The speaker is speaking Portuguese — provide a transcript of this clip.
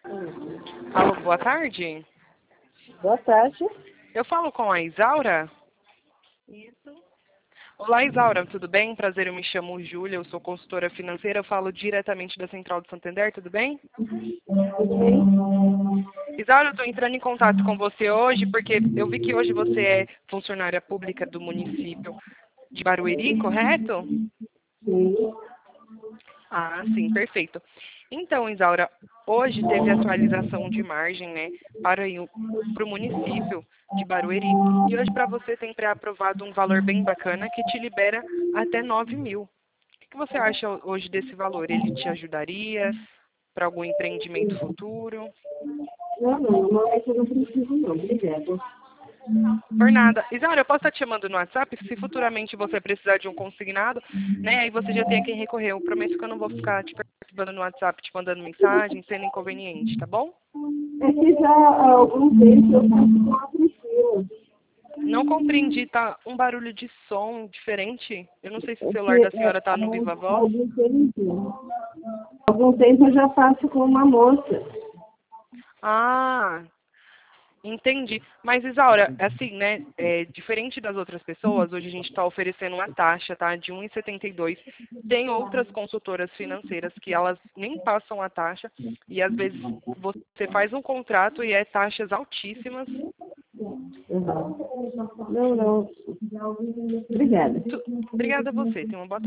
Alô, boa tarde. Boa tarde. Eu falo com a Isaura? Isso. Olá, Isaura, tudo bem? Prazer, eu me chamo Júlia, eu sou consultora financeira, eu falo diretamente da Central do Santander, tudo bem? Tudo bem? Isaura, eu estou entrando em contato com você hoje porque eu vi que hoje você é funcionária pública do município de Barueri, correto? Sim. Ah, sim, perfeito. Então, Isaura, hoje teve atualização de margem, né, para o município de Barueri. E hoje para você tem pré-aprovado um valor bem bacana que te libera até 9.000. O que você acha hoje desse valor? Ele te ajudaria para algum empreendimento futuro? Não, é que eu não preciso não, obrigada. Por nada. Isaura, eu posso estar te chamando no WhatsApp se futuramente você precisar de um consignado, né? Aí você já tem a quem recorrer. Eu prometo que eu não vou ficar te perturbando no WhatsApp, te mandando mensagem, sendo inconveniente, tá bom? É que já há algum tempo eu faço com a Priscila. Não compreendi, tá um barulho de som diferente. Eu não sei se o É celular que da senhora tá no Viva há Voz. algum tempo eu já faço com uma moça. Ah, entendi. Mas, Isaura, assim, né, diferente das outras pessoas, hoje a gente está oferecendo uma taxa, tá, de 1,72. Tem outras consultoras financeiras que elas nem passam a taxa e, às vezes, você faz um contrato e é taxas altíssimas. Uhum. Não. Obrigada. Obrigada a você. Tenha uma boa tarde.